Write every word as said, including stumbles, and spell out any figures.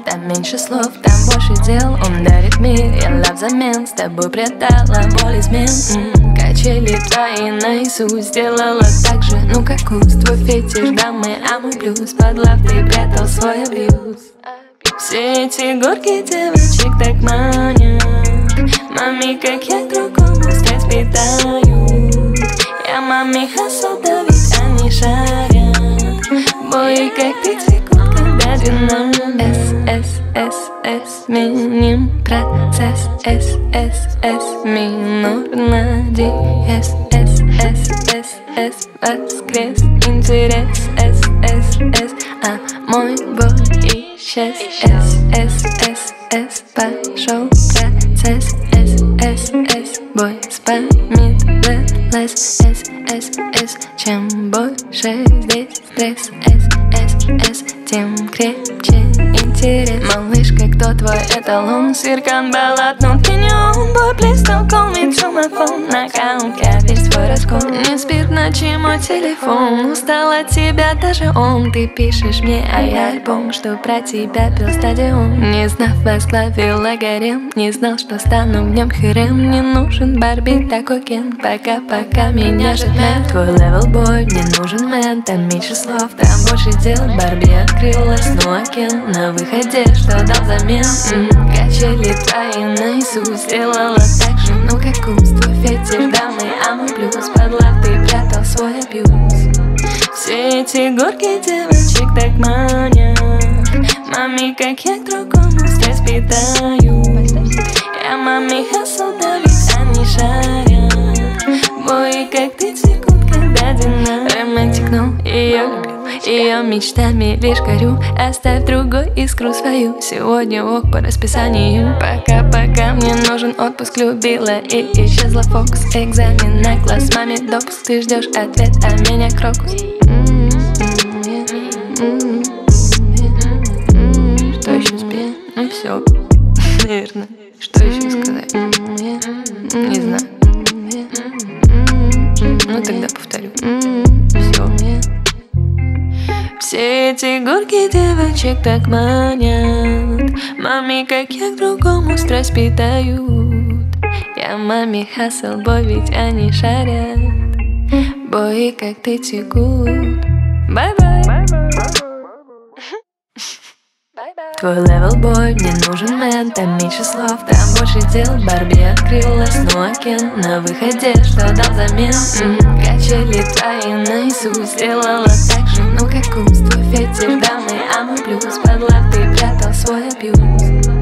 там меньше слов, там больше дел. Он дарит мир, я лав взамен, с тобой предала боль измен. М-м, Качели твои наизусть сделала так же. Ну как куст, твой фетиш, дамы, а мой блюз. Под лав ты прятал свой абьюз. Все эти горки девочек так манят. Маме, как я к другому страсть питаю. Я маме хасл, да ведь они шарят. Бои, как пять секунд, когда динамит. С, С, С, С, миним процесс. С, С, С, минор на диез. С, С, С, С, воскрес. Интерес. С, С, С, а мой бой исчез. С, С, С, С, пошел процесс. С, С, С, бой вспоминалась. С, С, С, чем больше здесь стресс. С, С, С, тем крепче интерес. Малышка, кто твой эталон? Сиркан, баллад, но ты не он. Бой, please don't call me to my phone. На аккаунте весь твой раскол. Не спит ночи мой телефон. Устал от тебя даже он. Ты пишешь мне, а я альбом, что про тебя пел стадион. Не знав, возглавила гарем. Не знал, что стану в нем херем. Не нужен Барби, такой Кен. Пока-пока меня ждет. Твой левел бой, мне нужен мэн. Там меньше слов, там больше дел. Барби открылась, ну а Кен на выходе, что дал взамен. М-м, Качели твои наизусть сделала так же. Ну как куст, твой фетиш, дамы, а мой блюз. Под лав ты прятал свой абьюз. Все эти горки девочек так манят. Маме, как я к другому страсть питаю. Я маме хасл, да ведь они шарят. Бои, как пять секунд, когда динамит. Романтик, но ее люблю. Ее мечтами лишь горю. Оставь другой искру свою. Сегодня ок по расписанию. Пока-пока, мне нужен отпуск. Любила и исчезла фокус. Экзамен на класс, маме допуск. Ты ждешь ответ, а меня крокус. Что еще спеть? Ну все, наверное. Что еще сказать? Не знаю. Ну тогда повторю. Все. Все эти горки девочек так манят. Маме, как я к другому страсть питают. Я маме хасл, бой, ведь они шарят. Бои, как ты текут. Бай-бай. Твой левел бой, мне нужен мэн. Там меньше слов, там больше дел. Барби открылась, ну а Кен на выходе, что дал взамен. М-м, Качели твои наизусть сделала так же. Ну как куст, твой фетиш, дамы, а мой блюз. Под лав ты прятал свой абьюз.